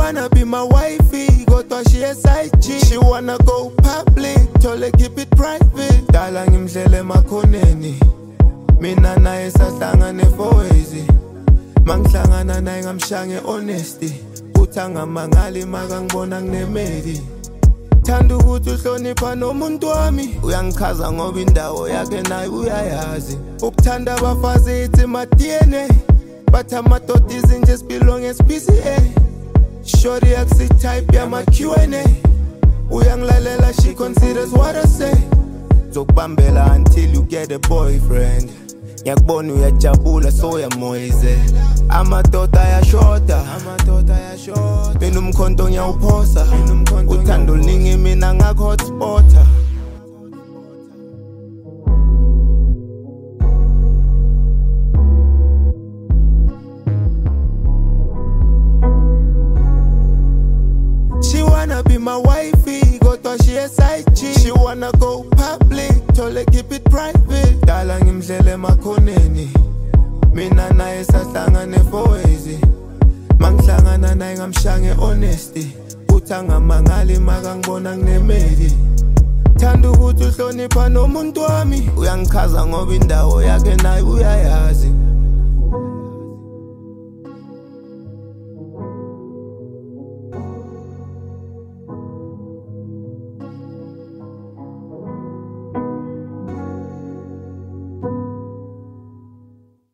wanna be my wifey, kodwa she a side chick. She wanna go public, tole keep it private. Dala ngimdlele emakhoneni, mina naye sahlangane for ways. Mangihlangana naye ngamshange honesty, uthanga mangali makangibona nginemedi. Thanda ukuthi uhlonipha nomuntu wami, uyangikhaza ngoba indawo yakhe naye uyayazi. Ukuthanda abafazi ithi ma DNA, but amadoda izinje belong as PCA. Shorty aksi type yama Q&A, uyangilalela she considers what I say. Zokubambela until you get a boyfriend, ngiyakubona uyajabula so uyamoyeze. Amadoda ayashoda, mina umkhonto ngiyawuphosa, uthando oluningi mina ngakho-hotspota. She wanna be my wifey, kodwa she a side chick. She wanna go public, tole keep it private. Dala ngimdlele emakhoneni, mina naye sahlangane for ways. Mangihlangana naye ngamshange honesty, uthanga mangali makangibona nginemedi. Thanda ukuthi uhlonipha nomuntu wami, uyangikhaza ngoba indawo yakhe naye uyayazi.